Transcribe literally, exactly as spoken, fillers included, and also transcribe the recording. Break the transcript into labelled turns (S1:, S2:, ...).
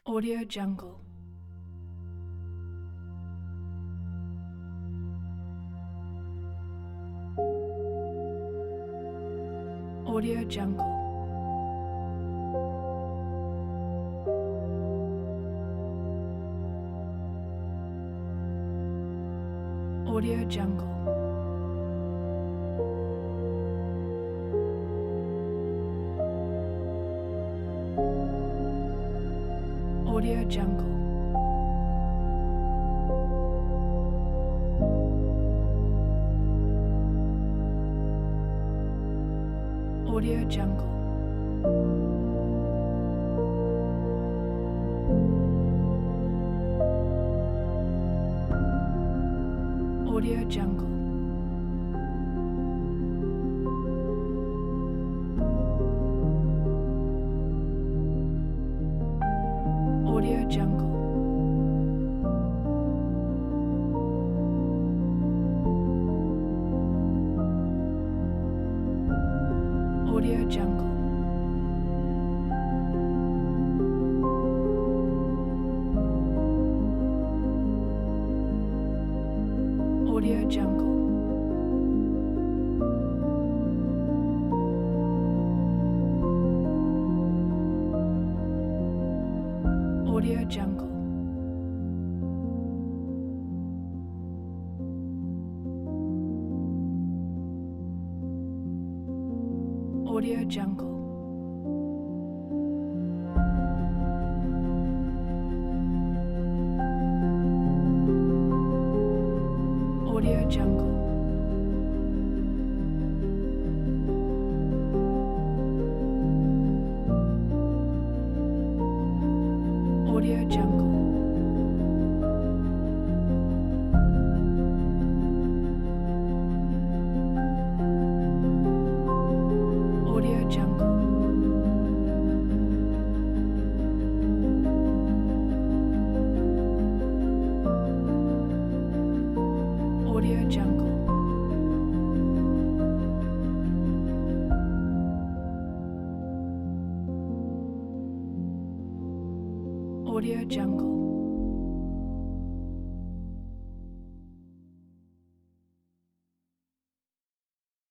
S1: Audio Jungle. Audio Jungle. Audio Jungle. Audio Jungle. Audio Jungle. Audio Jungle. Audio Jungle. Audio Jungle. Audio Jungle. Audio Jungle. Audio Jungle. Audio Jungle. Audio Jungle. Audio Jungle. Audio Jungle. Audio Jungle.